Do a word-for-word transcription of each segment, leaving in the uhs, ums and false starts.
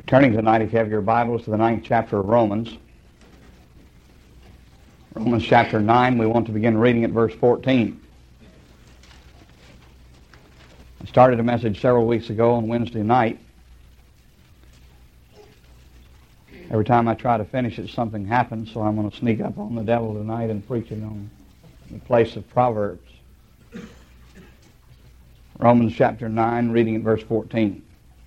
Turning tonight, if you have your Bibles, to the ninth chapter of Romans. Romans chapter nine, we want to begin reading at verse fourteen. I started a message several weeks ago on Wednesday night. Every time I try to finish it, something happens, so I'm going to sneak up on the devil tonight and preach it on the place of Proverbs. Romans chapter nine, reading at verse fourteen.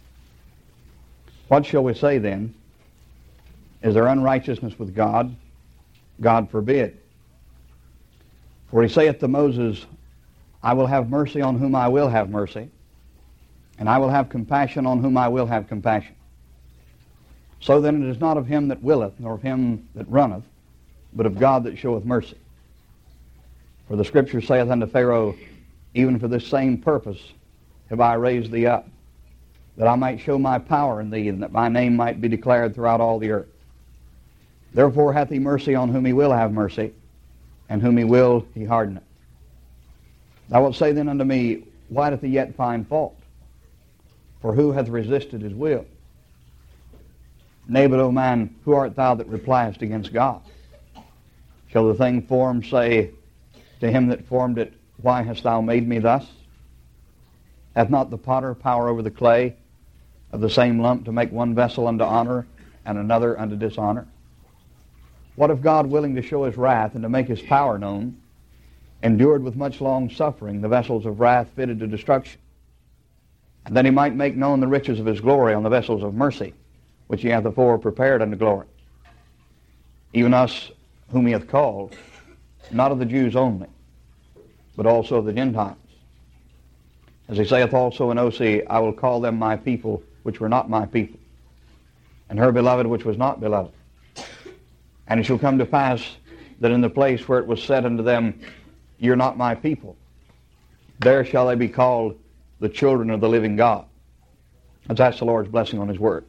What shall we say then? Is there unrighteousness with God? God forbid. For he saith to Moses, I will have mercy on whom I will have mercy, and I will have compassion on whom I will have compassion. So then it is not of him that willeth, nor of him that runneth, but of God that showeth mercy. For the Scripture saith unto Pharaoh, even for this same purpose have I raised thee up, that I might show my power in thee, and that my name might be declared throughout all the earth. Therefore hath he mercy on whom he will have mercy, and whom he will he hardeneth. Thou wilt say then unto me, why doth he yet find fault? For who hath resisted his will? Nay, but, O man, who art thou that repliest against God? Shall the thing formed say to him that formed it, why hast thou made me thus? Hath not the potter power over the clay of the same lump to make one vessel unto honor and another unto dishonor? What if God, willing to show his wrath and to make his power known, endured with much long suffering the vessels of wrath fitted to destruction, and that he might make known the riches of his glory on the vessels of mercy, which he hath afore prepared unto glory? Even us whom he hath called, not of the Jews only, but also of the Gentiles. As he saith also in Osee, I will call them my people, which were not my people, and her beloved, which was not beloved. And it shall come to pass that in the place where it was said unto them, you're not my people, there shall they be called the children of the living God. Let's ask the Lord's blessing on his word.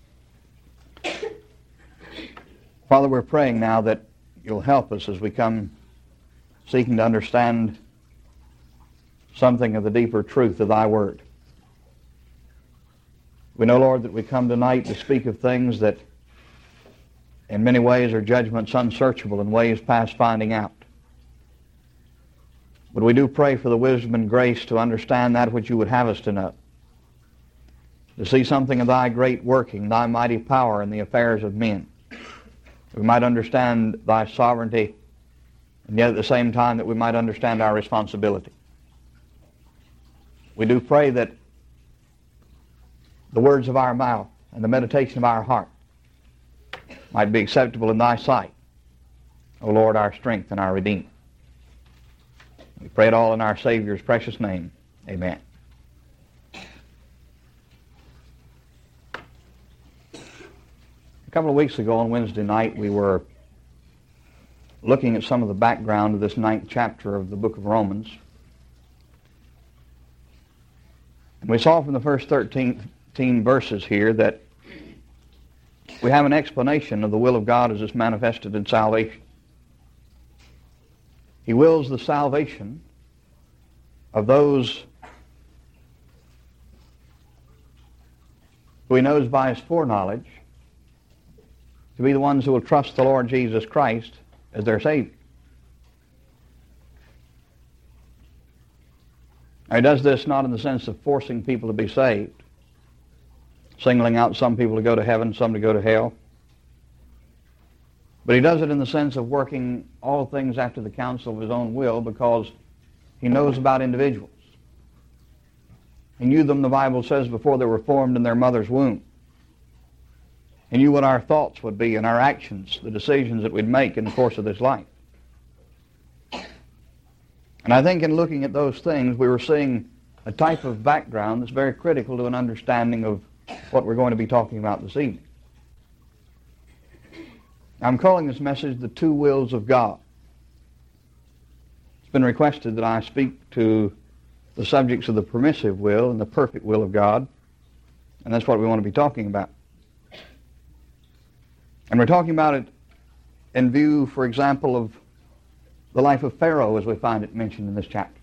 Father, we're praying now that you'll help us as we come seeking to understand something of the deeper truth of thy word. We know, Lord, that we come tonight to speak of things that in many ways are judgments unsearchable and ways past finding out. But we do pray for the wisdom and grace to understand that which you would have us to know, to see something of thy great working, thy mighty power in the affairs of men. We might understand thy sovereignty, and yet at the same time that we might understand our responsibility. We do pray that the words of our mouth and the meditation of our heart might be acceptable in thy sight, O Lord, our strength and our Redeemer. We pray it all in our Savior's precious name. Amen. A couple of weeks ago on Wednesday night, we were looking at some of the background of this ninth chapter of the book of Romans. And we saw from the first thirteen verses here that we have an explanation of the will of God as it's manifested in salvation. He wills the salvation of those who he knows by his foreknowledge to be the ones who will trust the Lord Jesus Christ as their Savior. Now, he does this not in the sense of forcing people to be saved, singling out some people to go to heaven, some to go to hell. But he does it in the sense of working all things after the counsel of his own will, because he knows about individuals. He knew them, the Bible says, before they were formed in their mother's womb. He knew what our thoughts would be and our actions, the decisions that we'd make in the course of this life. And I think in looking at those things, we were seeing a type of background that's very critical to an understanding of what we're going to be talking about this evening. I'm calling this message The Two Wills of God. It's been requested that I speak to the subjects of the permissive will and the perfect will of God, and that's what we want to be talking about. And we're talking about it in view, for example, of the life of Pharaoh as we find it mentioned in this chapter.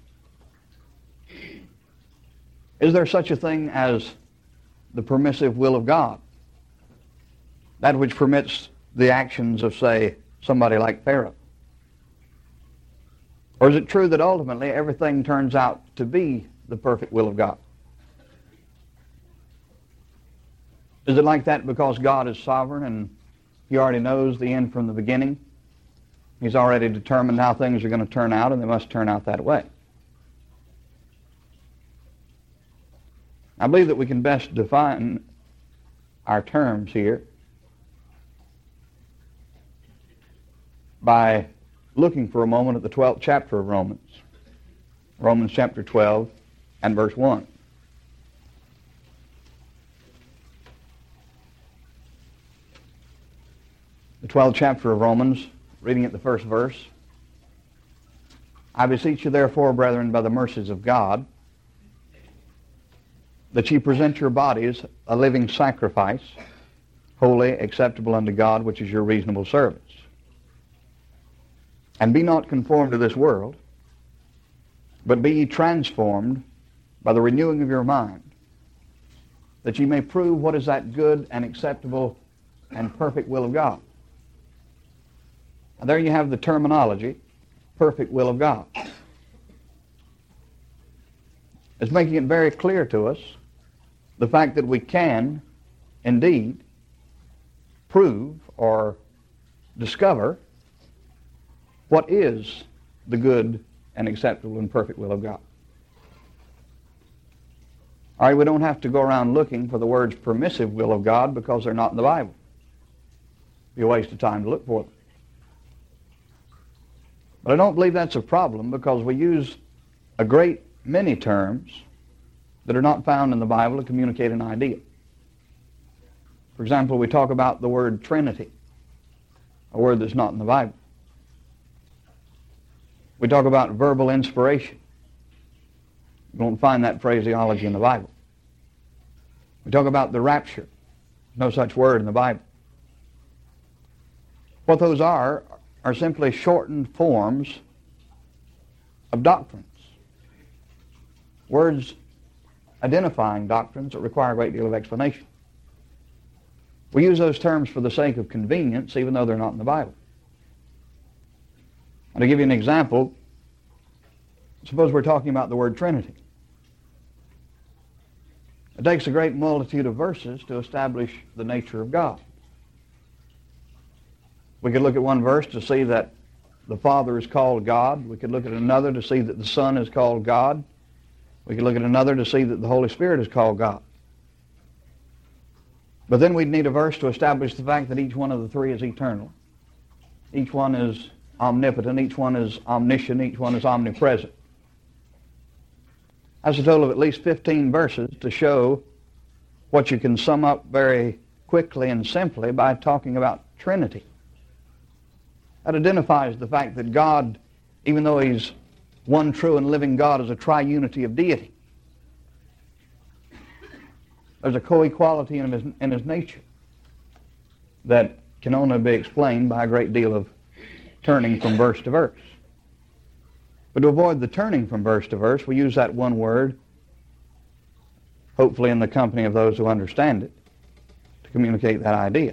Is there such a thing as the permissive will of God? That which permits the actions of, say, somebody like Pharaoh? Or is it true that ultimately everything turns out to be the perfect will of God? Is it like that because God is sovereign and He already knows the end from the beginning? He's already determined how things are going to turn out, and they must turn out that way. I believe that we can best define our terms here by looking for a moment at the twelfth chapter of Romans. Romans chapter twelve and verse one. The twelfth chapter of Romans, reading at the first verse. I beseech you therefore, brethren, by the mercies of God, that ye present your bodies a living sacrifice, holy, acceptable unto God, which is your reasonable service. And be not conformed to this world, but be ye transformed by the renewing of your mind, that ye may prove what is that good and acceptable and perfect will of God. And there you have the terminology, perfect will of God. It's making it very clear to us the fact that we can, indeed, prove or discover what is the good and acceptable and perfect will of God. All right, we don't have to go around looking for the words permissive will of God because they're not in the Bible. It'd be a waste of time to look for them. But I don't believe that's a problem because we use a great many terms that are not found in the Bible to communicate an idea. For example, we talk about the word Trinity, a word that's not in the Bible. We talk about verbal inspiration. You won't find that phraseology in the Bible. We talk about the rapture. No such word in the Bible. What those are are simply shortened forms of doctrines. Words identifying doctrines that require a great deal of explanation. We use those terms for the sake of convenience, even though they're not in the Bible. And to give you an example, suppose we're talking about the word Trinity. It takes a great multitude of verses to establish the nature of God. We could look at one verse to see that the Father is called God. We could look at another to see that the Son is called God. We could look at another to see that the Holy Spirit is called God. But then we'd need a verse to establish the fact that each one of the three is eternal. Each one is omnipotent, each one is omniscient, each one is omnipresent. That's a total of at least fifteen verses to show what you can sum up very quickly and simply by talking about Trinity. That identifies the fact that God, even though He's one true and living God, is a triunity of deity. There's a co-equality in his, in his nature that can only be explained by a great deal of turning from verse to verse. But to avoid the turning from verse to verse, we use that one word, hopefully in the company of those who understand it, to communicate that idea.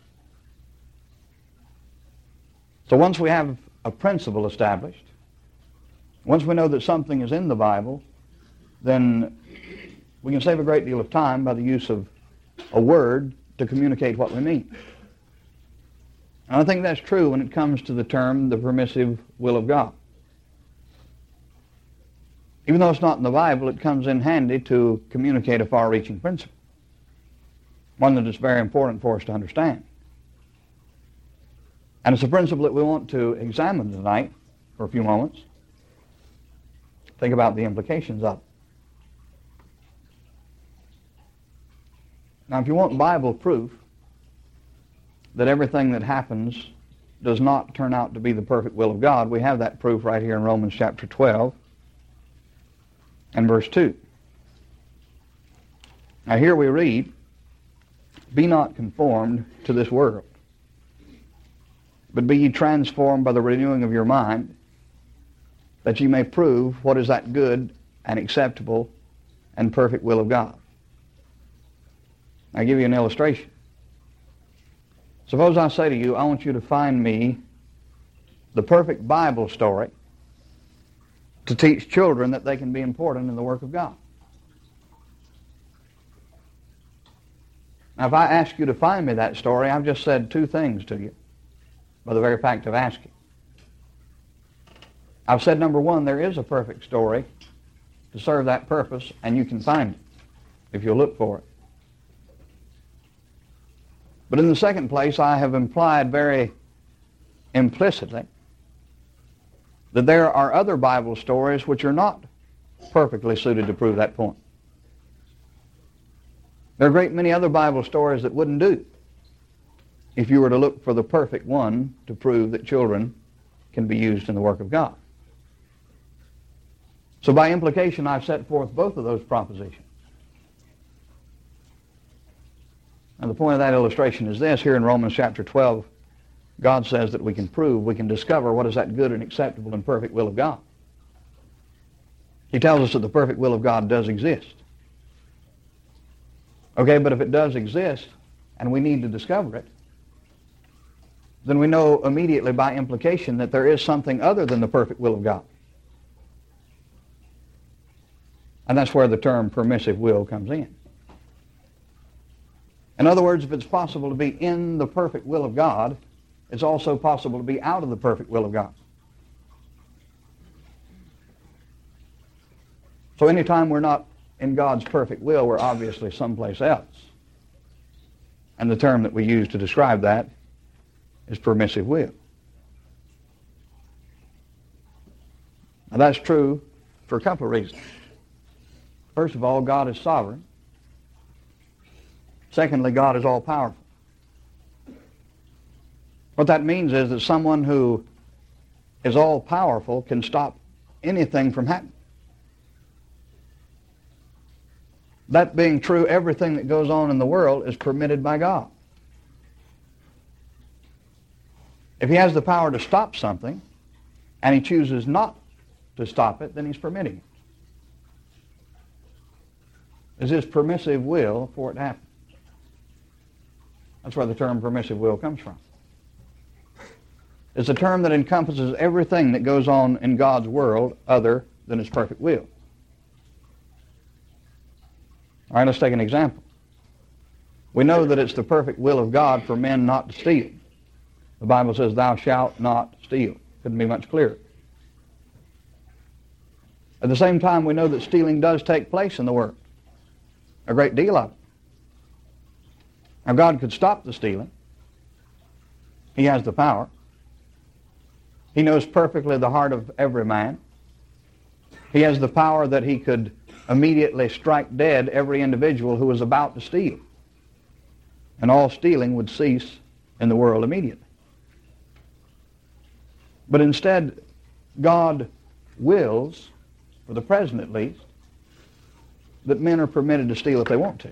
So once we have a principle established, once we know that something is in the Bible, then we can save a great deal of time by the use of a word to communicate what we mean. And I think that's true when it comes to the term, the permissive will of God. Even though it's not in the Bible, it comes in handy to communicate a far-reaching principle, one that is very important for us to understand. And it's a principle that we want to examine tonight for a few moments. Think about the implications of it. Now, if you want Bible proof that everything that happens does not turn out to be the perfect will of God, we have that proof right here in Romans chapter twelve and verse two. Now here we read, "Be not conformed to this world, but be ye transformed by the renewing of your mind, that ye may prove what is that good and acceptable and perfect will of God." I'll give you an illustration. Suppose I say to you, I want you to find me the perfect Bible story to teach children that they can be important in the work of God. Now, if I ask you to find me that story, I've just said two things to you by the very fact of asking. I've said, number one, there is a perfect story to serve that purpose, and you can find it if you'll look for it. But in the second place, I have implied very implicitly that there are other Bible stories which are not perfectly suited to prove that point. There are a great many other Bible stories that wouldn't do if you were to look for the perfect one to prove that children can be used in the work of God. So by implication, I've set forth both of those propositions. And the point of that illustration is this. Here in Romans chapter twelve, God says that we can prove, we can discover what is that good and acceptable and perfect will of God. He tells us that the perfect will of God does exist. Okay, but if it does exist, and we need to discover it, then we know immediately by implication that there is something other than the perfect will of God. And that's where the term permissive will comes in. In other words, if it's possible to be in the perfect will of God, it's also possible to be out of the perfect will of God. So anytime we're not in God's perfect will, we're obviously someplace else. And the term that we use to describe that is permissive will. Now that's true for a couple of reasons. First of all, God is sovereign. Secondly, God is all-powerful. What that means is that someone who is all-powerful can stop anything from happening. That being true, everything that goes on in the world is permitted by God. If he has the power to stop something, and he chooses not to stop it, then he's permitting it. It's his permissive will for it to happen. That's where the term permissive will comes from. It's a term that encompasses everything that goes on in God's world other than his perfect will. All right, let's take an example. We know that it's the perfect will of God for men not to steal. The Bible says, thou shalt not steal. Couldn't be much clearer. At the same time, we know that stealing does take place in the world. A great deal of it. Now, God could stop the stealing. He has the power. He knows perfectly the heart of every man. He has the power that he could immediately strike dead every individual who was about to steal. And all stealing would cease in the world immediately. But instead, God wills, for the present at least, that men are permitted to steal if they want to.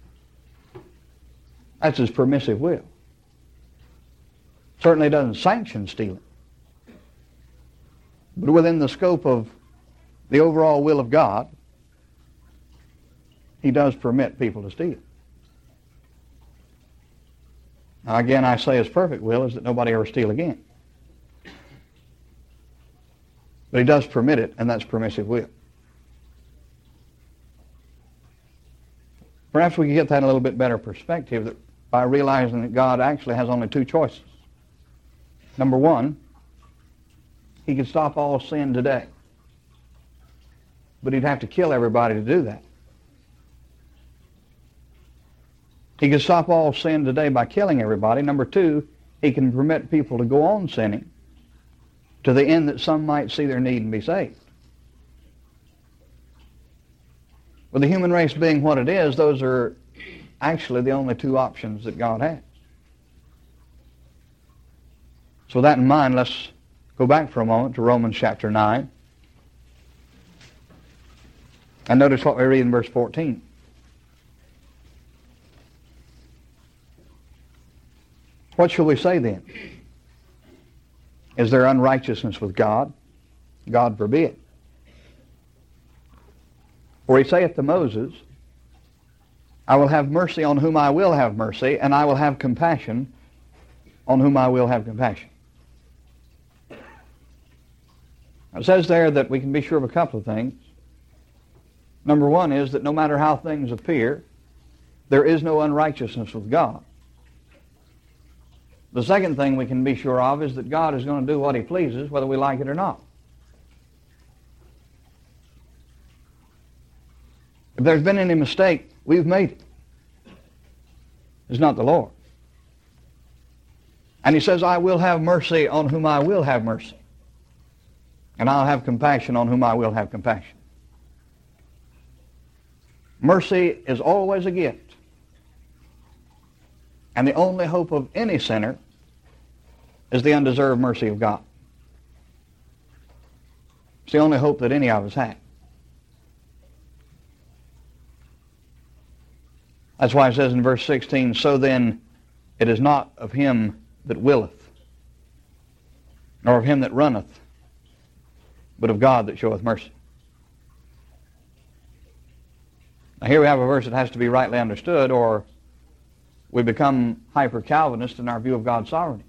That's his permissive will. Certainly doesn't sanction stealing. But within the scope of the overall will of God, he does permit people to steal. Now again, I say his perfect will is that nobody ever steal again. But he does permit it, and that's permissive will. Perhaps we can get that in a little bit better perspective that by realizing that God actually has only two choices. Number one, he could stop all sin today. But he'd have to kill everybody to do that. He could stop all sin today by killing everybody. Number two, he can permit people to go on sinning to the end that some might see their need and be saved. With the human race being what it is, those are actually the only two options that God has. So with that in mind, let's go back for a moment to Romans chapter nine. And notice what we read in verse fourteen. What shall we say then? Is there unrighteousness with God? God forbid. For he saith to Moses, I will have mercy on whom I will have mercy, and I will have compassion on whom I will have compassion. It says there that we can be sure of a couple of things. Number one is that no matter how things appear, there is no unrighteousness with God. The second thing we can be sure of is that God is going to do what He pleases, whether we like it or not. If there's been any mistake, we've made it. It's not the Lord. And He says, I will have mercy on whom I will have mercy. And I'll have compassion on whom I will have compassion. Mercy is always a gift. And the only hope of any sinner is the undeserved mercy of God. It's the only hope that any of us have. That's why it says in verse sixteen, so then it is not of him that willeth, nor of him that runneth, but of God that showeth mercy. Now here we have a verse that has to be rightly understood, or we become hyper-Calvinist in our view of God's sovereignty.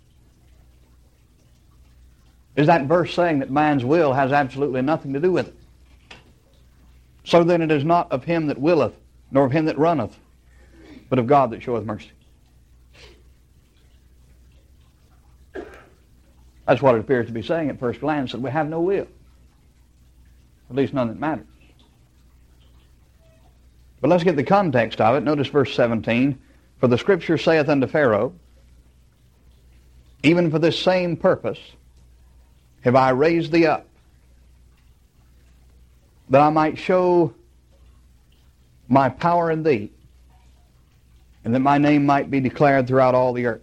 Is that verse saying that man's will has absolutely nothing to do with it? So then it is not of him that willeth, nor of him that runneth, but of God that showeth mercy. That's what it appears to be saying at first glance, that we have no will. At least none that matters. But let's get the context of it. Notice verse seventeen. For the Scripture saith unto Pharaoh, even for this same purpose have I raised thee up, that I might show my power in thee, and that my name might be declared throughout all the earth.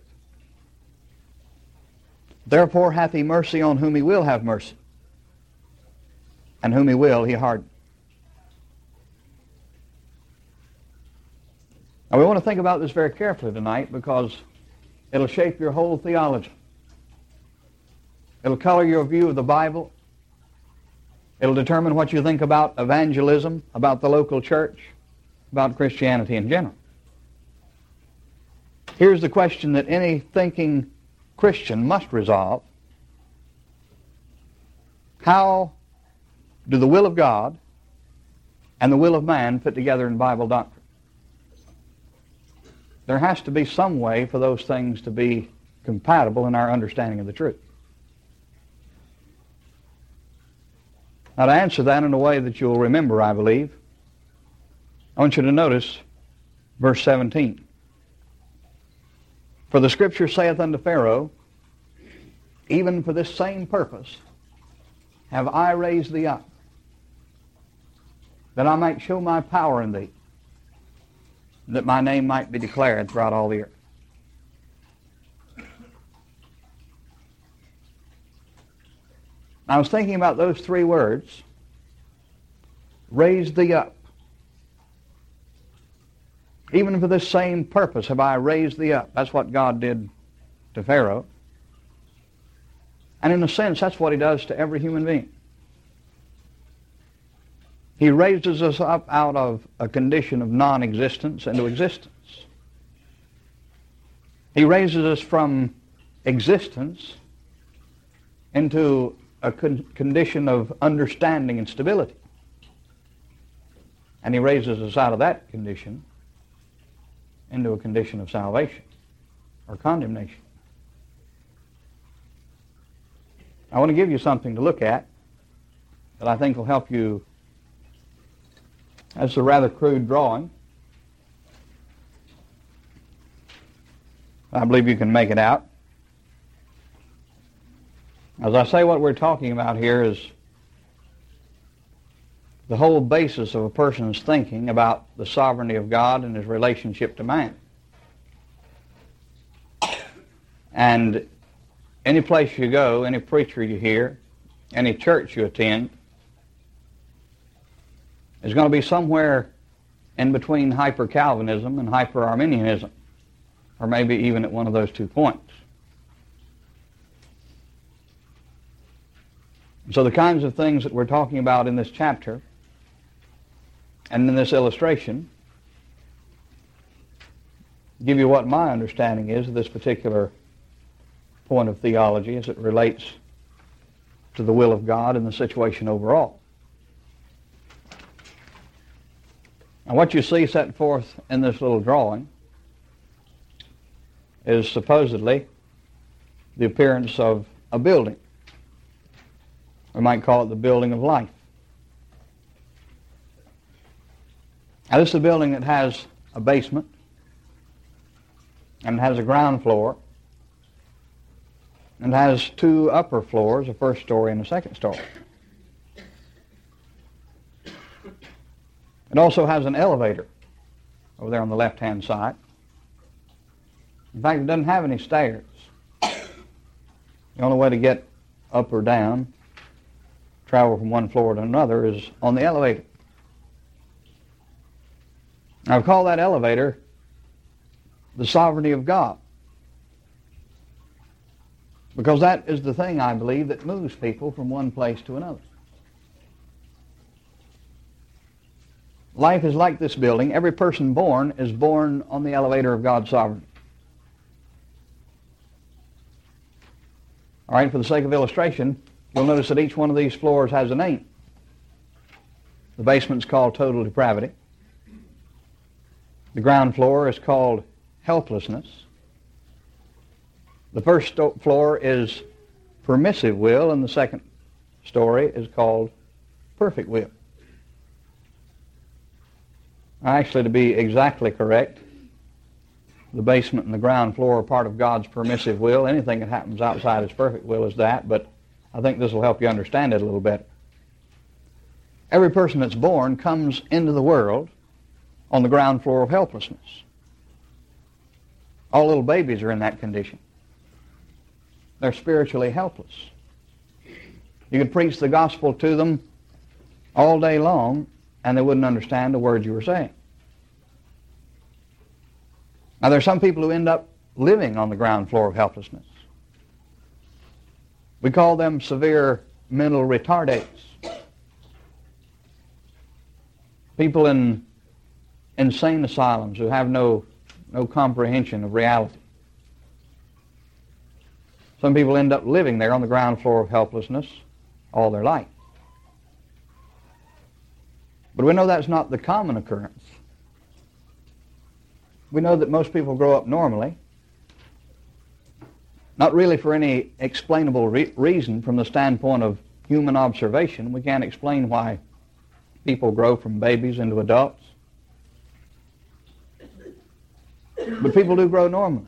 Therefore hath he mercy on whom he will have mercy, and whom he will he harden. Now we want to think about this very carefully tonight, because it'll shape your whole theology. It'll color your view of the Bible. It'll determine what you think about evangelism, about the local church, about Christianity in general. Here's the question that any thinking Christian must resolve. How do the will of God and the will of man fit together in Bible doctrine? There has to be some way for those things to be compatible in our understanding of the truth. Now, to answer that in a way that you'll remember, I believe, I want you to notice verse seventeen. For the Scripture saith unto Pharaoh, even for this same purpose have I raised thee up, that I might show my power in thee, that my name might be declared throughout all the earth. I was thinking about those three words, raise thee up. Even for this same purpose have I raised thee up. That's what God did to Pharaoh. And in a sense, that's what He does to every human being. He raises us up out of a condition of non-existence into existence. He raises us from existence into a con- condition of understanding and stability. And He raises us out of that condition into a condition of salvation or condemnation. I want to give you something to look at that I think will help you. That's a rather crude drawing. I believe you can make it out. As I say, what we're talking about here is the whole basis of a person's thinking about the sovereignty of God and His relationship to man. And any place you go, any preacher you hear, any church you attend, is going to be somewhere in between hyper-Calvinism and hyper-Arminianism, or maybe even at one of those two points. So the kinds of things that we're talking about in this chapter and in this illustration give you what my understanding is of this particular point of theology as it relates to the will of God and the situation overall. Now what you see set forth in this little drawing is supposedly the appearance of a building. We might call it the building of life. Now this is a building that has a basement and it has a ground floor and it has two upper floors, a first story and a second story. It also has an elevator over there on the left-hand side. In fact, it doesn't have any stairs. The only way to get up or down, travel from one floor to another, is on the elevator. I've called that elevator the sovereignty of God, because that is the thing, I believe, that moves people from one place to another. Life is like this building. Every person born is born on the elevator of God's sovereignty. All right, for the sake of illustration, you'll notice that each one of these floors has a name. The basement's called total depravity. The ground floor is called helplessness. The first sto- floor is permissive will, and the second story is called perfect will. Actually, to be exactly correct, the basement and the ground floor are part of God's permissive will. Anything that happens outside His perfect will is that, but I think this will help you understand it a little better. Every person that's born comes into the world on the ground floor of helplessness. All little babies are in that condition. They're spiritually helpless. You could preach the gospel to them all day long, and they wouldn't understand the words you were saying. Now, there are some people who end up living on the ground floor of helplessness. We call them severe mental retardates. People in insane asylums who have no, no comprehension of reality. Some people end up living there on the ground floor of helplessness all their life. But we know that's not the common occurrence. We know that most people grow up normally, not really for any explainable re- reason from the standpoint of human observation. We can't explain why people grow from babies into adults. But people do grow normally.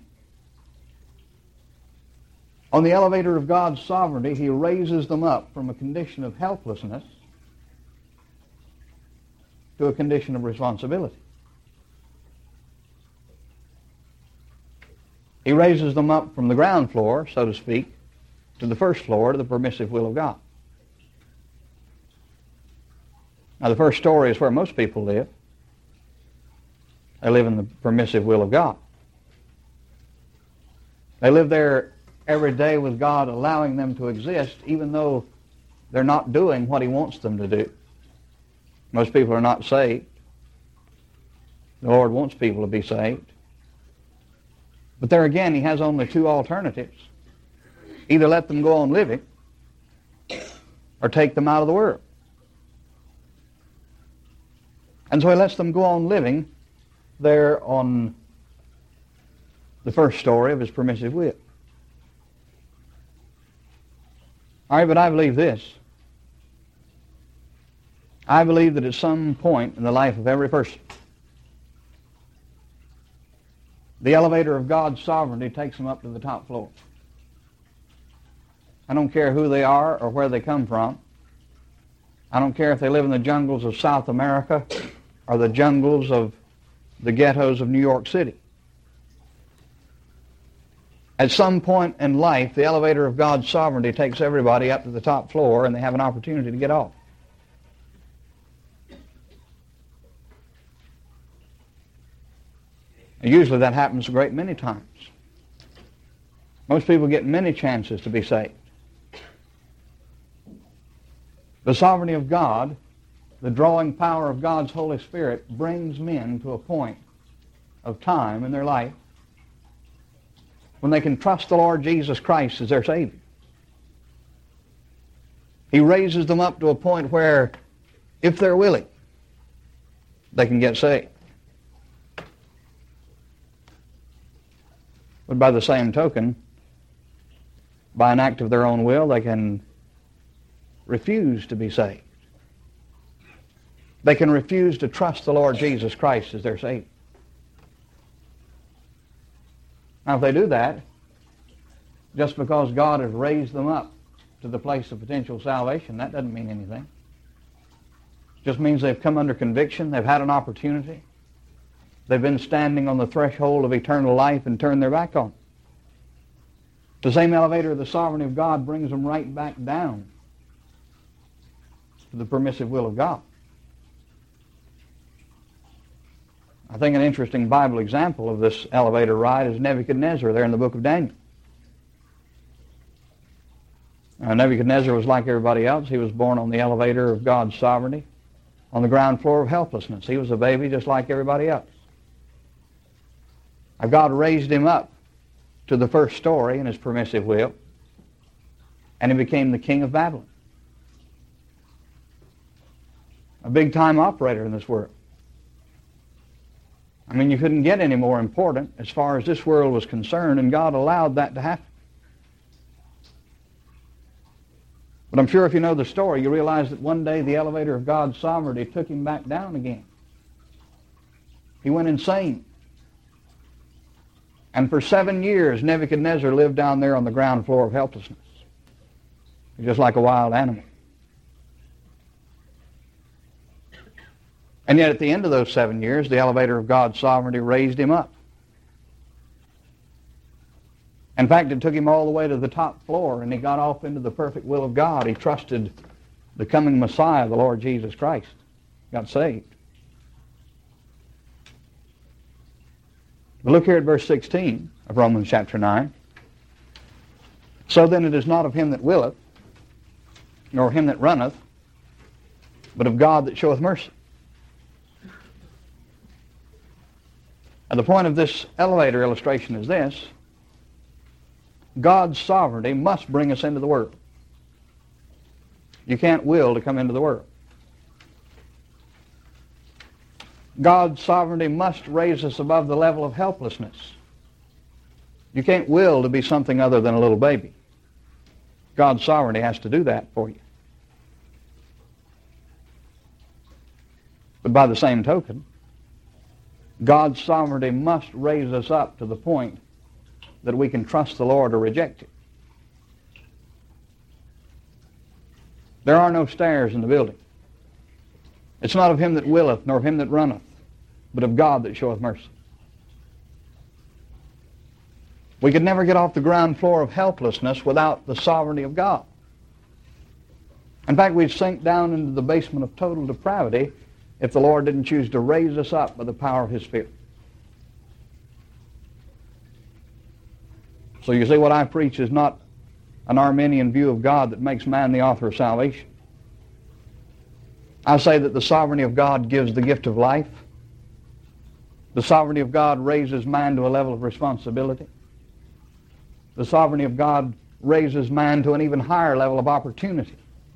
On the elevator of God's sovereignty, He raises them up from a condition of helplessness to a condition of responsibility. He raises them up from the ground floor, so to speak, to the first floor, to the permissive will of God. Now, the first story is where most people live. They live in the permissive will of God. They live there every day with God allowing them to exist, even though they're not doing what He wants them to do. Most people are not saved. The Lord wants people to be saved. But there again, He has only two alternatives. Either let them go on living or take them out of the world. And so He lets them go on living there on the first story of His permissive will. All right, but I believe this. I believe that at some point in the life of every person, the elevator of God's sovereignty takes them up to the top floor. I don't care who they are or where they come from. I don't care if they live in the jungles of South America or the jungles of the ghettos of New York City. At some point in life, the elevator of God's sovereignty takes everybody up to the top floor, and they have an opportunity to get off. And usually that happens a great many times. Most people get many chances to be saved. The sovereignty of God, the drawing power of God's Holy Spirit, brings men to a point of time in their life when they can trust the Lord Jesus Christ as their Savior. He raises them up to a point where, if they're willing, they can get saved. But by the same token, by an act of their own will, they can refuse to be saved. They can refuse to trust the Lord Jesus Christ as their Savior. Now, if they do that, just because God has raised them up to the place of potential salvation, that doesn't mean anything. It just means they've come under conviction, they've had an opportunity, they've been standing on the threshold of eternal life and turned their back on it. The same elevator of the sovereignty of God brings them right back down to the permissive will of God. I think an interesting Bible example of this elevator ride is Nebuchadnezzar there in the book of Daniel. Uh, Nebuchadnezzar was like everybody else. He was born on the elevator of God's sovereignty, on the ground floor of helplessness. He was a baby just like everybody else. Now, God raised him up to the first story in his permissive will, and he became the king of Babylon. A big-time operator in this world. I mean, you couldn't get any more important as far as this world was concerned, and God allowed that to happen. But I'm sure if you know the story, you realize that one day the elevator of God's sovereignty took him back down again. He went insane. And for seven years, Nebuchadnezzar lived down there on the ground floor of helplessness, just like a wild animal. And yet at the end of those seven years, the elevator of God's sovereignty raised him up. In fact, it took him all the way to the top floor, and he got off into the perfect will of God. He trusted the coming Messiah, the Lord Jesus Christ. Got saved. But look here at verse sixteen of Romans chapter nine. So then it is not of him that willeth, nor him that runneth, but of God that showeth mercy. And the point of this elevator illustration is this: God's sovereignty must bring us into the world. You can't will to come into the world. God's sovereignty must raise us above the level of helplessness. You can't will to be something other than a little baby. God's sovereignty has to do that for you. But by the same token, God's sovereignty must raise us up to the point that we can trust the Lord or reject it. There are no stairs in the building. It's not of him that willeth, nor of him that runneth, but of God that showeth mercy. We could never get off the ground floor of helplessness without the sovereignty of God. In fact, we'd sink down into the basement of total depravity if the Lord didn't choose to raise us up by the power of his Spirit. So you see, what I preach is not an Arminian view of God that makes man the author of salvation. I say that the sovereignty of God gives the gift of life. The sovereignty of God raises man to a level of responsibility. The sovereignty of God raises man to an even higher level of opportunity.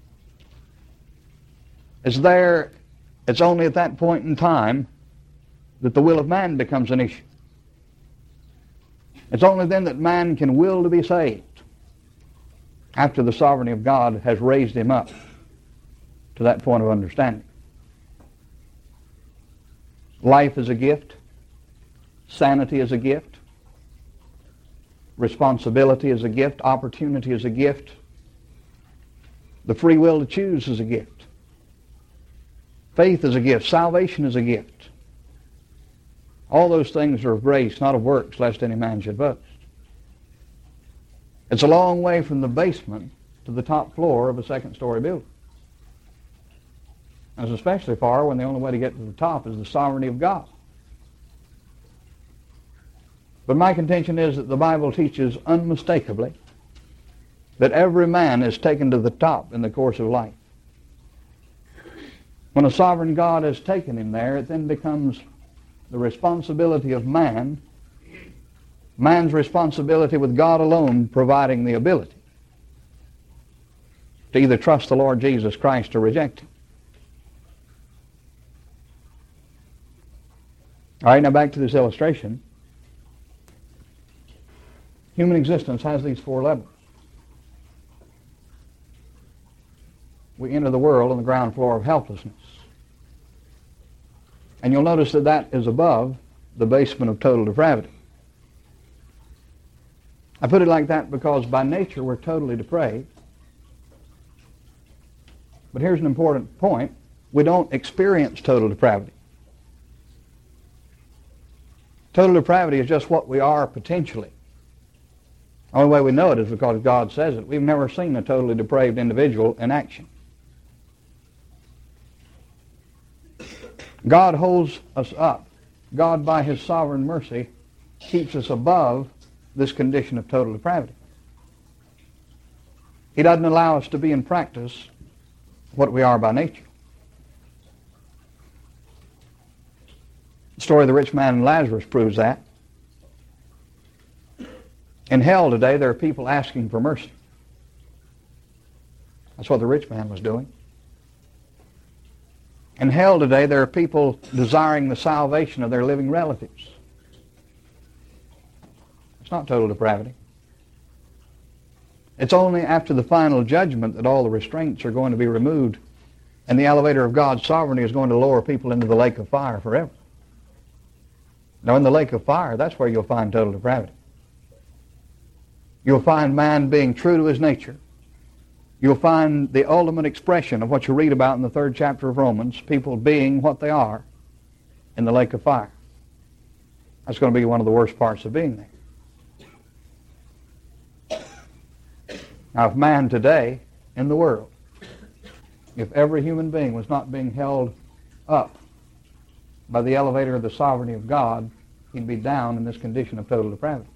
It's there, it's only at that point in time that the will of man becomes an issue. It's only then that man can will to be saved, after the sovereignty of God has raised him up to that point of understanding. Life is a gift. Sanity is a gift. Responsibility is a gift. Opportunity is a gift. The free will to choose is a gift. Faith is a gift. Salvation is a gift. All those things are of grace, not of works, lest any man should boast. It's a long way from the basement to the top floor of a second-story building. It's especially far when the only way to get to the top is the sovereignty of God. But my contention is that the Bible teaches unmistakably that every man is taken to the top in the course of life. When a sovereign God has taken him there, it then becomes the responsibility of man Man's responsibility with God alone providing the ability to either trust the Lord Jesus Christ or reject Him. All right, now back to this illustration. Human existence has these four levels. We enter the world on the ground floor of helplessness. And you'll notice that that is above the basement of total depravity. I put it like that because by nature we're totally depraved. But here's an important point. We don't experience total depravity. Total depravity is just what we are potentially. The only way we know it is because God says it. We've never seen a totally depraved individual in action. God holds us up. God, by His sovereign mercy, keeps us above this condition of total depravity. He doesn't allow us to be in practice what we are by nature. The story of the rich man and Lazarus proves that. In hell today, there are people asking for mercy. That's what the rich man was doing. In hell today, there are people desiring the salvation of their living relatives. It's not total depravity. It's only after the final judgment that all the restraints are going to be removed and the elevator of God's sovereignty is going to lower people into the lake of fire forever. Now, in the lake of fire, that's where you'll find total depravity. You'll find man being true to his nature. You'll find the ultimate expression of what you read about in the third chapter of Romans, people being what they are in the lake of fire. That's going to be one of the worst parts of being there. Now, if man today in the world, if every human being was not being held up by the elevator of the sovereignty of God, he'd be down in this condition of total depravity.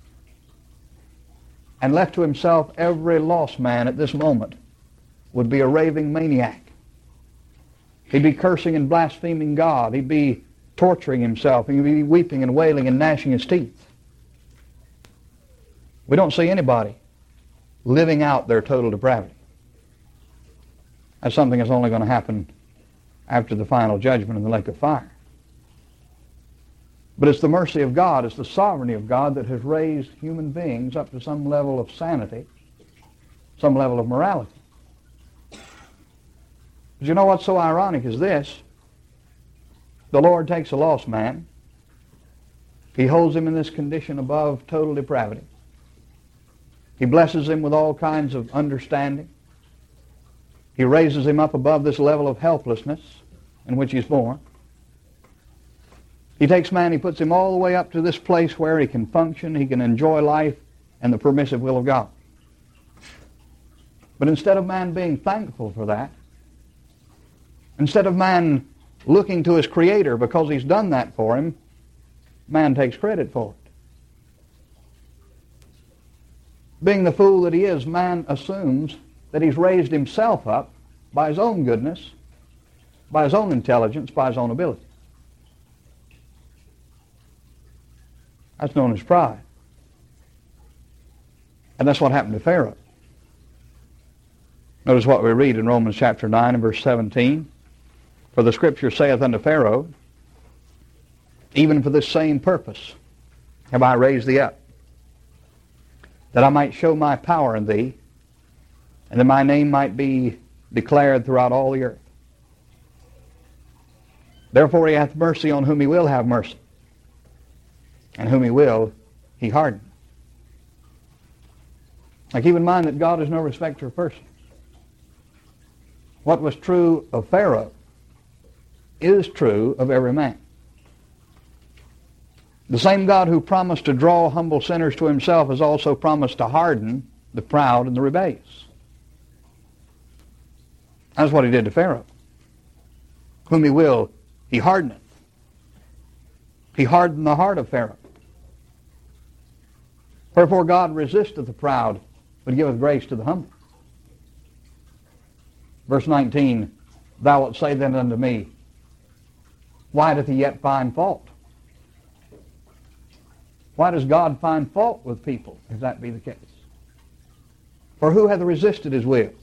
And left to himself, every lost man at this moment would be a raving maniac. He'd be cursing and blaspheming God. He'd be torturing himself. He'd be weeping and wailing and gnashing his teeth. We don't see anybody living out their total depravity. That's something that's only going to happen after the final judgment in the lake of fire. But it's the mercy of God, it's the sovereignty of God that has raised human beings up to some level of sanity, some level of morality. But you know what's so ironic is this. The Lord takes a lost man. He holds him in this condition above total depravity. He blesses him with all kinds of understanding. He raises him up above this level of helplessness in which he's born. He takes man, he puts him all the way up to this place where he can function, he can enjoy life and the permissive will of God. But instead of man being thankful for that, instead of man looking to his Creator because he's done that for him, man takes credit for it. Being the fool that he is, man assumes that he's raised himself up by his own goodness, by his own intelligence, by his own ability. That's known as pride. And that's what happened to Pharaoh. Notice what we read in Romans chapter nine and verse seventeen. For the Scripture saith unto Pharaoh, even for this same purpose have I raised thee up, that I might show my power in thee, and that my name might be declared throughout all the earth. Therefore he hath mercy on whom he will have mercy, and whom he will, he hardeneth. Now keep in mind that God is no respecter of persons. What was true of Pharaoh is true of every man. The same God who promised to draw humble sinners to himself has also promised to harden the proud and the rebellious. That's what he did to Pharaoh. Whom he will, he hardeneth. He hardened the heart of Pharaoh. Wherefore God resisteth the proud, but giveth grace to the humble. Verse nineteen, thou wilt say then unto me, why doth he yet find fault? Why does God find fault with people, if that be the case? For who hath resisted his will?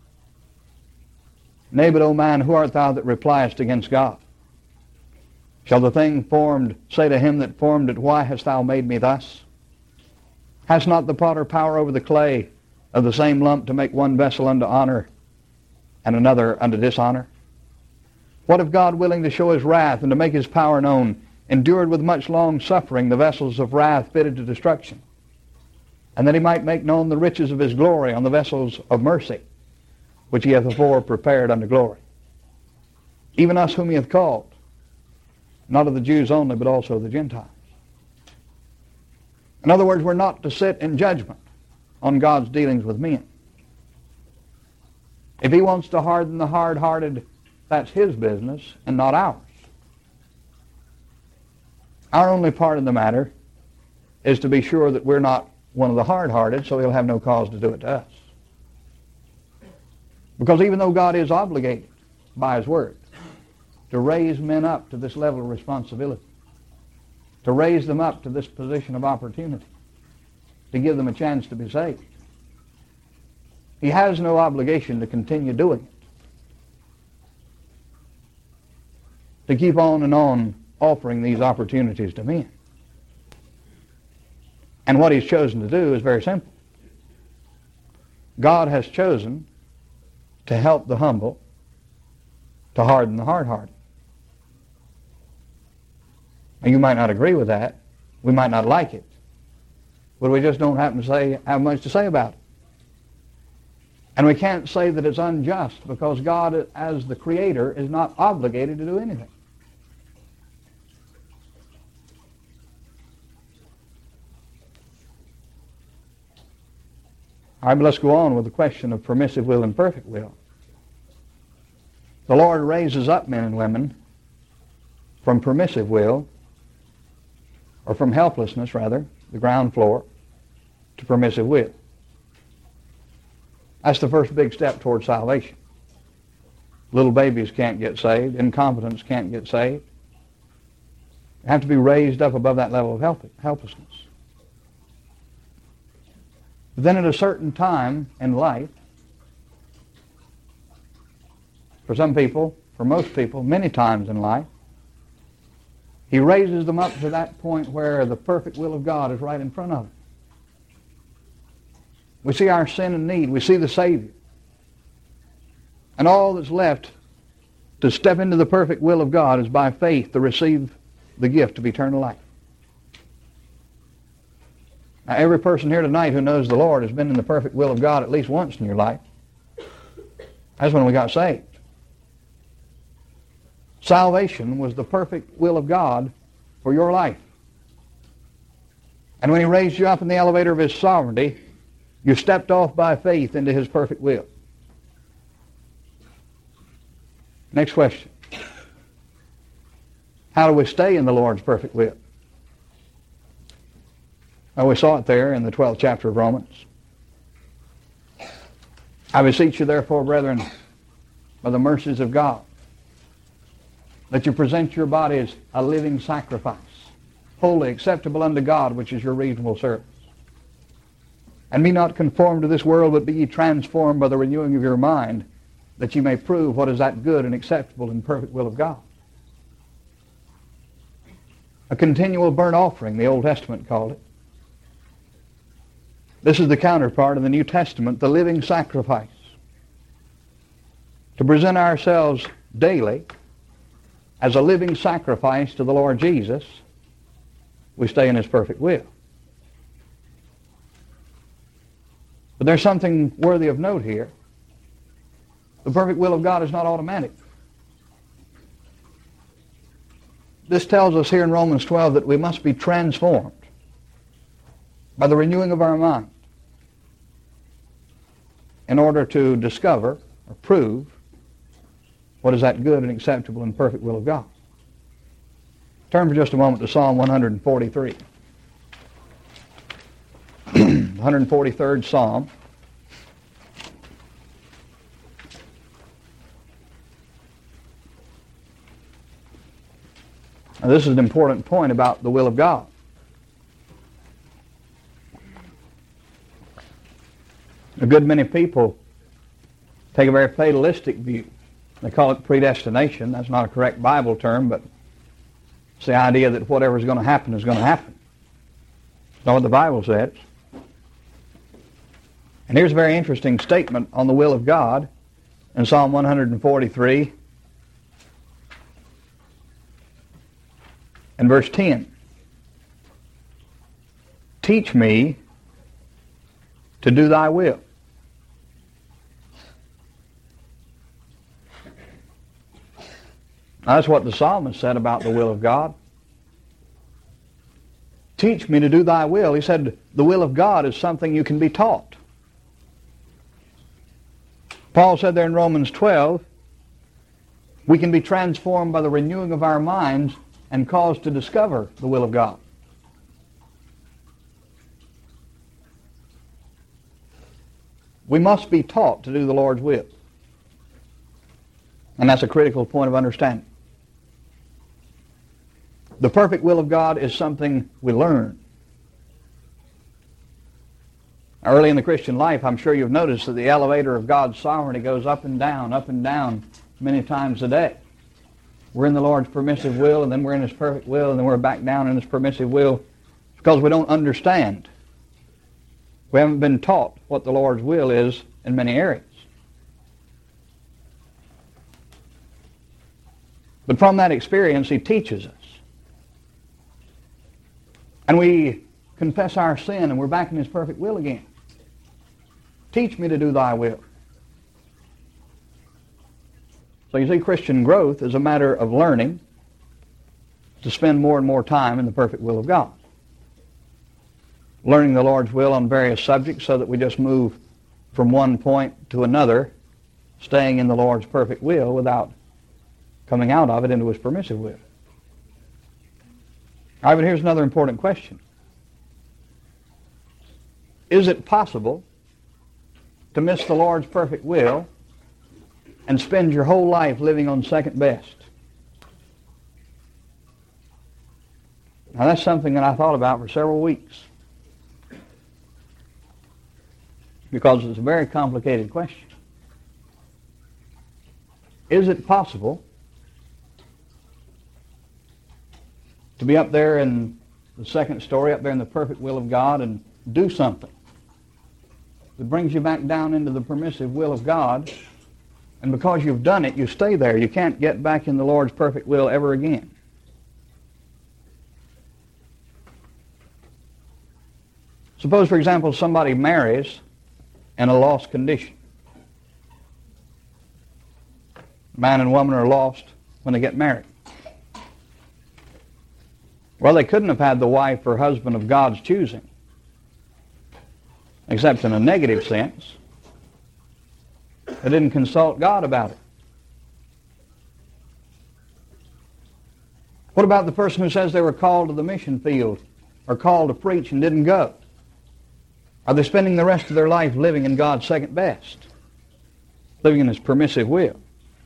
Nay, but, O man, who art thou that repliest against God? Shall the thing formed say to him that formed it, Why hast thou made me thus? Hast not the potter power over the clay of the same lump to make one vessel unto honor and another unto dishonor? What if God, willing to show his wrath and to make his power known, endured with much long suffering the vessels of wrath fitted to destruction, and that he might make known the riches of his glory on the vessels of mercy, which he hath afore prepared unto glory? Even us whom he hath called, not of the Jews only, but also of the Gentiles. In other words, we're not to sit in judgment on God's dealings with men. If he wants to harden the hard-hearted, that's his business and not ours. Our only part in the matter is to be sure that we're not one of the hard-hearted, so he'll have no cause to do it to us. Because even though God is obligated by his word to raise men up to this level of responsibility, to raise them up to this position of opportunity, to give them a chance to be saved, he has no obligation to continue doing it, to keep on and on offering these opportunities to men. And what he's chosen to do is very simple. God has chosen to help the humble, to harden the hard-hearted. Now, you might not agree with that. We might not like it. But we just don't happen to say, have much to say about it. And we can't say that it's unjust, because God, as the Creator, is not obligated to do anything. All right, but let's go on with the question of permissive will and perfect will. The Lord raises up men and women from permissive will, or from helplessness, rather, the ground floor, to permissive will. That's the first big step toward salvation. Little babies can't get saved. Incompetents can't get saved. They have to be raised up above that level of help- helplessness. But then at a certain time in life, for some people, for most people, many times in life, he raises them up to that point where the perfect will of God is right in front of them. We see our sin and need. We see the Savior. And all that's left to step into the perfect will of God is by faith to receive the gift of eternal life. Now, every person here tonight who knows the Lord has been in the perfect will of God at least once in your life. That's when we got saved. Salvation was the perfect will of God for your life. And when he raised you up in the elevator of his sovereignty, you stepped off by faith into his perfect will. Next question. How do we stay in the Lord's perfect will? Well, we saw it there in the twelfth chapter of Romans. I beseech you, therefore, brethren, by the mercies of God, that you present your body as a living sacrifice, holy, acceptable unto God, which is your reasonable service. And be not conformed to this world, but be ye transformed by the renewing of your mind, that ye may prove what is that good and acceptable and perfect will of God. A continual burnt offering, the Old Testament called it. This is the counterpart in the New Testament, the living sacrifice. To present ourselves daily as a living sacrifice to the Lord Jesus, we stay in his perfect will. But there's something worthy of note here. The perfect will of God is not automatic. This tells us here in Romans twelve that we must be transformed by the renewing of our mind in order to discover or prove what is that good and acceptable and perfect will of God. Turn for just a moment to Psalm one forty-three. The one hundred forty-third Psalm. Now, this is an important point about the will of God. A good many people take a very fatalistic view. They call it predestination. That's not a correct Bible term, but it's the idea that whatever is going to happen is going to happen. That's not what the Bible says. And here's a very interesting statement on the will of God in Psalm one forty-three and verse ten. Teach me to do thy will. Now, that's what the psalmist said about the will of God. Teach me to do thy will. He said the will of God is something you can be taught. Paul said there in Romans twelve, we can be transformed by the renewing of our minds and caused to discover the will of God. We must be taught to do the Lord's will. And that's a critical point of understanding. The perfect will of God is something we learn. Early in the Christian life, I'm sure you've noticed that the elevator of God's sovereignty goes up and down, up and down many times a day. We're in the Lord's permissive will, and then we're in His perfect will, and then we're back down in His permissive will because we don't understand. We haven't been taught what the Lord's will is in many areas. But from that experience, He teaches us. And we confess our sin, and we're back in His perfect will again. Teach me to do thy will. So you see, Christian growth is a matter of learning to spend more and more time in the perfect will of God. Learning the Lord's will on various subjects so that we just move from one point to another, staying in the Lord's perfect will without coming out of it into His permissive will. All right, but here's another important question. Is it possible to miss the Lord's perfect will and spend your whole life living on second best? Now that's something that I thought about for several weeks, because it's a very complicated question. Is it possible to be up there in the second story, up there in the perfect will of God, and do something that brings you back down into the permissive will of God, and because you've done it, you stay there. You can't get back in the Lord's perfect will ever again. Suppose, for example, somebody marries in a lost condition. Man and woman are lost when they get married. Well, they couldn't have had the wife or husband of God's choosing, except in a negative sense. They didn't consult God about it. What about the person who says they were called to the mission field or called to preach and didn't go? Are they spending the rest of their life living in God's second best, living in His permissive will?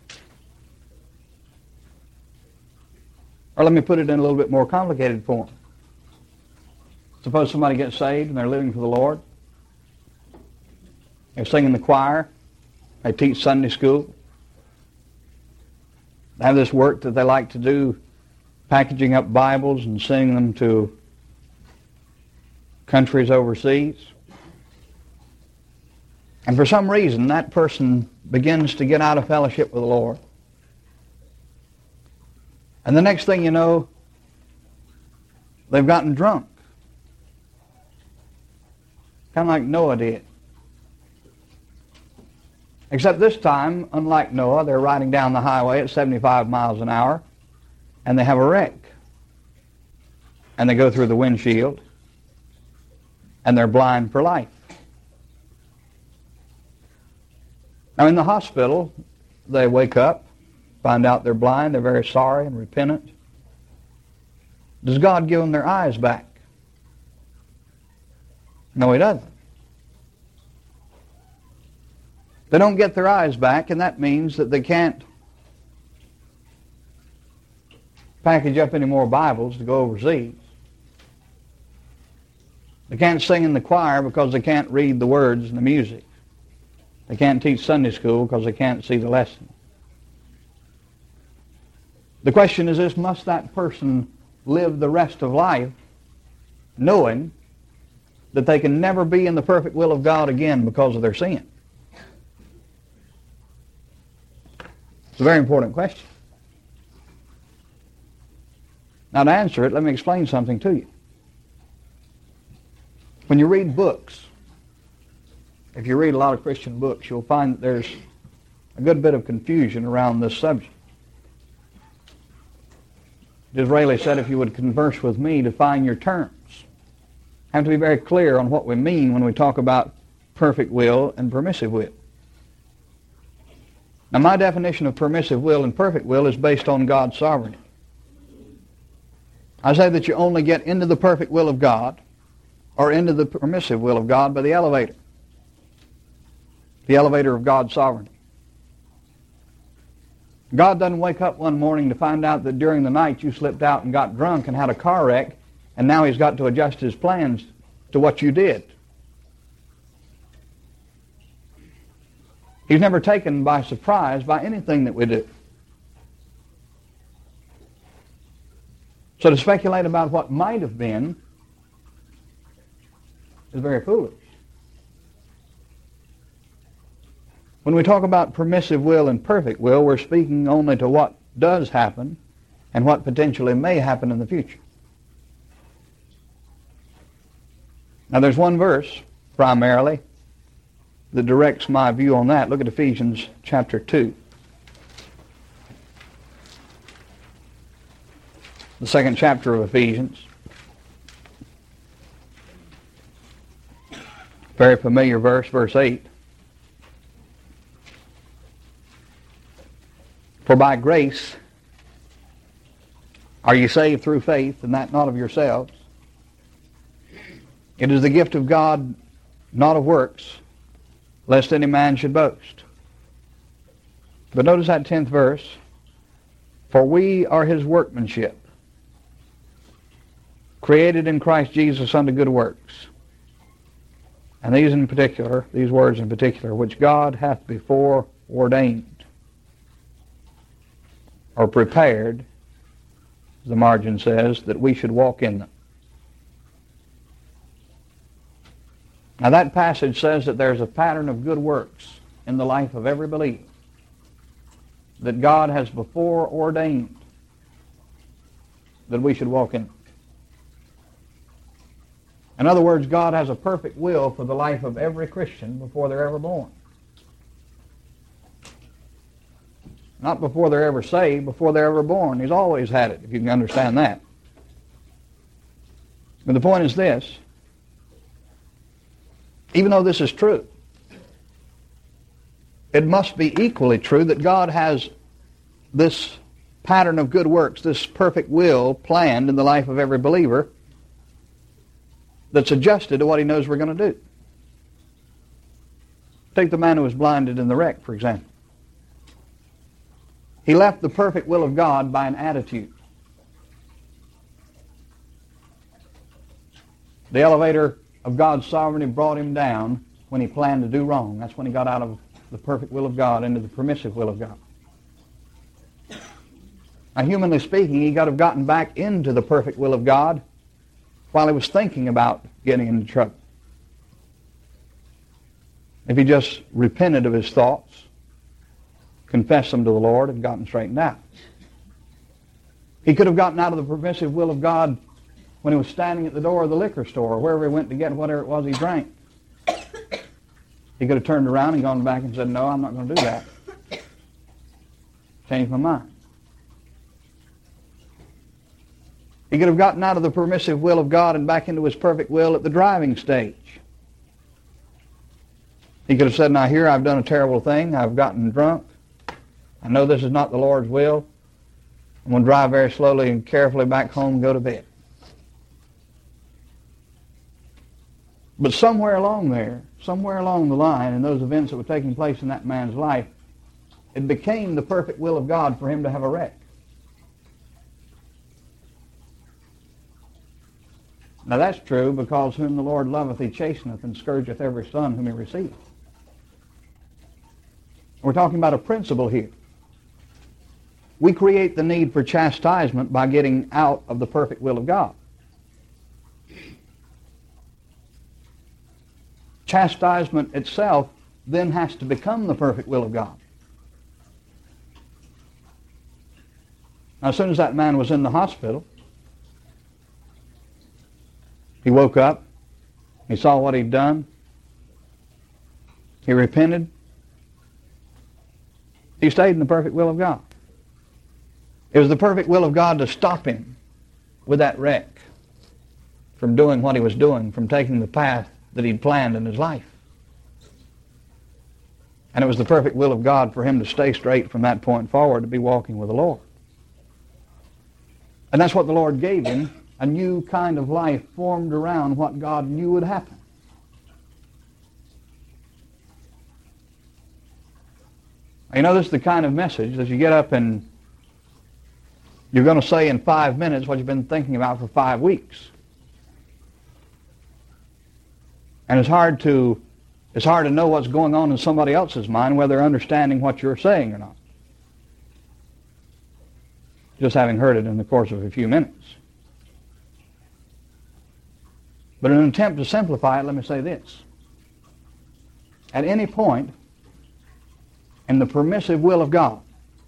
Or let me put it in a little bit more complicated form. Suppose somebody gets saved and they're living for the Lord. They sing in the choir. They teach Sunday school. They have this work that they like to do, packaging up Bibles and sending them to countries overseas. And for some reason, that person begins to get out of fellowship with the Lord. And the next thing you know, they've gotten drunk. Kind of like Noah did. Except this time, unlike Noah, they're riding down the highway at seventy-five miles an hour, and they have a wreck. And they go through the windshield, and they're blind for life. Now in the hospital, they wake up, find out they're blind, they're very sorry and repentant. Does God give them their eyes back? No, He doesn't. They don't get their eyes back, and that means that they can't package up any more Bibles to go overseas. They can't sing in the choir because they can't read the words and the music. They can't teach Sunday school because they can't see the lesson. The question is this: must that person live the rest of life knowing that they can never be in the perfect will of God again because of their sin? It's a very important question. Now, to answer it, let me explain something to you. When you read books, if you read a lot of Christian books, you'll find that there's a good bit of confusion around this subject. Disraeli said, if you would converse with me, define your terms. Have to be very clear on what we mean when we talk about perfect will and permissive will. Now, my definition of permissive will and perfect will is based on God's sovereignty. I say that you only get into the perfect will of God or into the permissive will of God by the elevator. The elevator of God's sovereignty. God doesn't wake up one morning to find out that during the night you slipped out and got drunk and had a car wreck, and now He's got to adjust His plans to what you did. He's never taken by surprise by anything that we do. So to speculate about what might have been is very foolish. When we talk about permissive will and perfect will, we're speaking only to what does happen and what potentially may happen in the future. Now, there's one verse, primarily, that directs my view on that. Look at Ephesians chapter two. The second chapter of Ephesians. Very familiar verse, verse eight. For by grace are you saved through faith, and that not of yourselves. It is the gift of God, not of works, lest any man should boast. But notice that tenth verse. For we are His workmanship, created in Christ Jesus unto good works. And these in particular, these words in particular, which God hath before ordained, or prepared, the margin says, that we should walk in them. Now that passage says that there's a pattern of good works in the life of every believer that God has before ordained that we should walk in. In other words, God has a perfect will for the life of every Christian before they're ever born. Not before they're ever saved, before they're ever born. He's always had it, if you can understand that. But the point is this. Even though this is true, it must be equally true that God has this pattern of good works, this perfect will planned in the life of every believer that's adjusted to what He knows we're going to do. Take the man who was blinded in the wreck, for example. He left the perfect will of God by an attitude. The elevator of God's sovereignty brought him down when he planned to do wrong. That's when he got out of the perfect will of God into the permissive will of God. Now, humanly speaking, he could have gotten back into the perfect will of God while he was thinking about getting into trouble. If he just repented of his thoughts, confessed them to the Lord, and gotten straightened out. He could have gotten out of the permissive will of God when he was standing at the door of the liquor store or wherever he went to get whatever it was he drank. He could have turned around and gone back and said, no, I'm not going to do that. Changed my mind. He could have gotten out of the permissive will of God and back into His perfect will at the driving stage. He could have said, now here I've done a terrible thing. I've gotten drunk. I know this is not the Lord's will. I'm going to drive very slowly and carefully back home and go to bed. But somewhere along there, somewhere along the line in those events that were taking place in that man's life, it became the perfect will of God for him to have a wreck. Now that's true because whom the Lord loveth He chasteneth and scourgeth every son whom He receiveth. We're talking about a principle here. We create the need for chastisement by getting out of the perfect will of God. Chastisement itself then has to become the perfect will of God. Now, as soon as that man was in the hospital, he woke up, he saw what he'd done, he repented, he stayed in the perfect will of God. It was the perfect will of God to stop him with that wreck from doing what he was doing, from taking the path that he'd planned in his life. And it was the perfect will of God for him to stay straight from that point forward, to be walking with the Lord. And that's what the Lord gave him, a new kind of life formed around what God knew would happen. You know, this is the kind of message that you get up and you're going to say in five minutes what you've been thinking about for five weeks. And it's hard to it's hard to know what's going on in somebody else's mind, whether they're understanding what you're saying or not, just having heard it in the course of a few minutes. But in an attempt to simplify it, let me say this. At any point in the permissive will of God,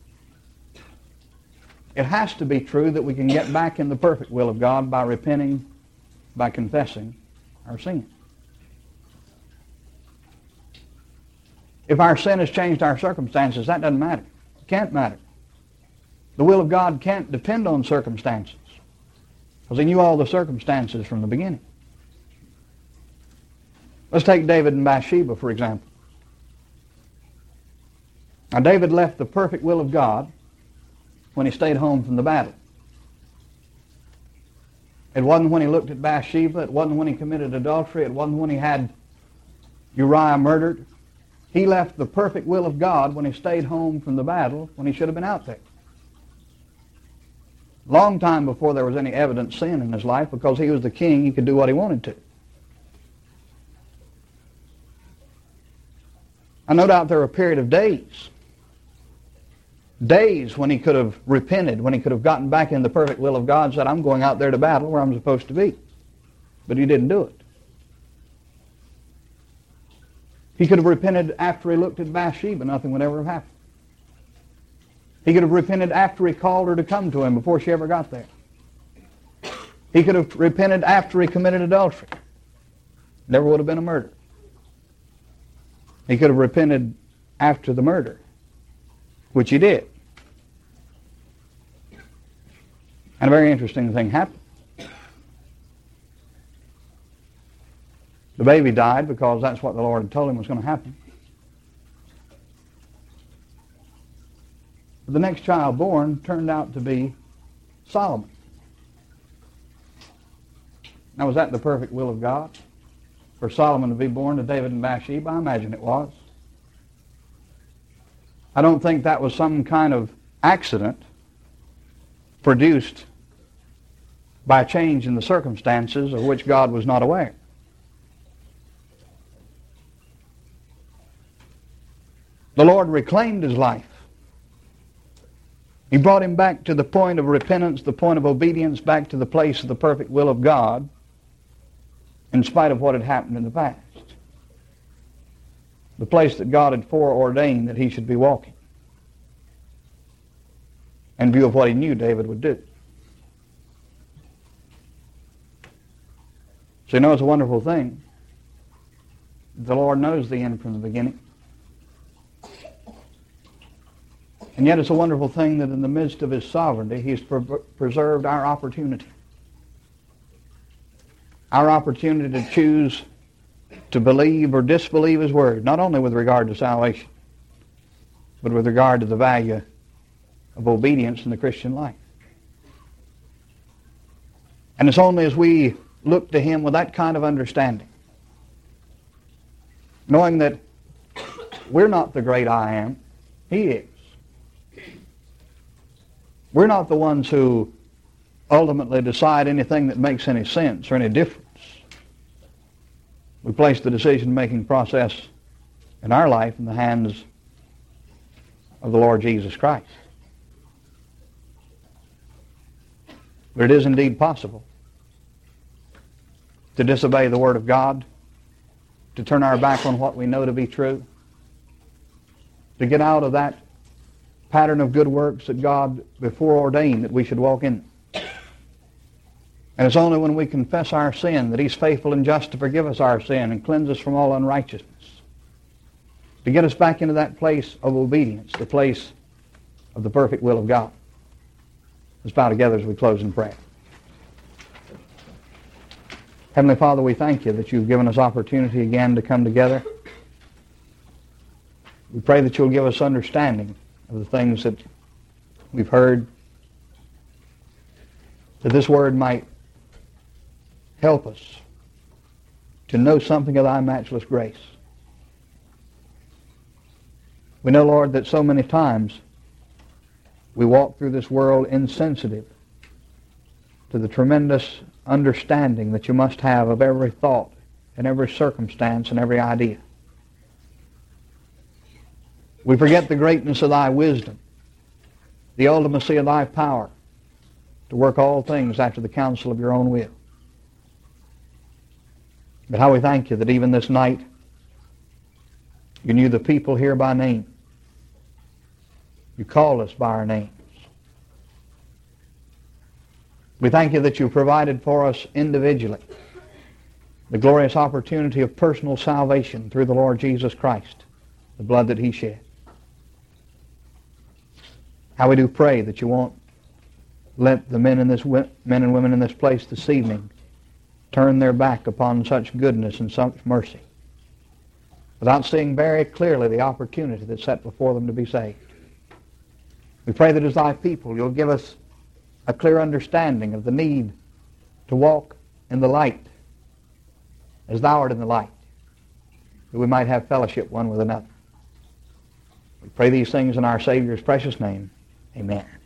it has to be true that we can get back in the perfect will of God by repenting, by confessing our sin. If our sin has changed our circumstances, that doesn't matter. It can't matter. The will of God can't depend on circumstances, because he knew all the circumstances from the beginning. Let's take David and Bathsheba, for example. Now, David left the perfect will of God when he stayed home from the battle. It wasn't when he looked at Bathsheba. It wasn't when he committed adultery. It wasn't when he had Uriah murdered. He left the perfect will of God when he stayed home from the battle, when he should have been out there. Long time before there was any evident sin in his life, because he was the king, he could do what he wanted to. And no doubt there were a period of days, days when he could have repented, when he could have gotten back in the perfect will of God and said, I'm going out there to battle where I'm supposed to be. But he didn't do it. He could have repented after he looked at Bathsheba. Nothing would ever have happened. He could have repented after he called her to come to him before she ever got there. He could have repented after he committed adultery. Never would have been a murder. He could have repented after the murder, which he did. And a very interesting thing happened. The baby died because that's what the Lord had told him was going to happen. But the next child born turned out to be Solomon. Now, was that the perfect will of God? For Solomon to be born to David and Bathsheba? I imagine it was. I don't think that was some kind of accident produced by a change in the circumstances of which God was not aware. The Lord reclaimed his life. He brought him back to the point of repentance, the point of obedience, back to the place of the perfect will of God, in spite of what had happened in the past. The place that God had foreordained that he should be walking, in view of what he knew David would do. So you know, it's a wonderful thing. The Lord knows the end from the beginning. And yet it's a wonderful thing that in the midst of his sovereignty, he's pre- preserved our opportunity. Our opportunity to choose to believe or disbelieve his word, not only with regard to salvation, but with regard to the value of obedience in the Christian life. And it's only as we look to him with that kind of understanding, knowing that we're not the great I am, he is. We're not the ones who ultimately decide anything that makes any sense or any difference. We place the decision-making process in our life in the hands of the Lord Jesus Christ. But it is indeed possible to disobey the Word of God, to turn our back on what we know to be true, to get out of that pattern of good works that God before ordained that we should walk in. And it's only when we confess our sin that He's faithful and just to forgive us our sin and cleanse us from all unrighteousness, to get us back into that place of obedience, the place of the perfect will of God. Let's bow together as we close in prayer. Heavenly Father, we thank You that You've given us opportunity again to come together. We pray that You'll give us understanding of the things that we've heard, that this Word might help us to know something of Thy matchless grace. We know, Lord, that so many times we walk through this world insensitive to the tremendous understanding that You must have of every thought and every circumstance and every idea. We forget the greatness of Thy wisdom, the ultimacy of Thy power to work all things after the counsel of Your own will. But how we thank You that even this night You knew the people here by name. You called us by our names. We thank You that You provided for us individually the glorious opportunity of personal salvation through the Lord Jesus Christ, the blood that He shed. How we do pray that You won't let the men in this men and women in this place this evening turn their back upon such goodness and such mercy without seeing very clearly the opportunity that's set before them to be saved. We pray that as Thy people You'll give us a clear understanding of the need to walk in the light as Thou art in the light, that we might have fellowship one with another. We pray these things in our Savior's precious name. Amen.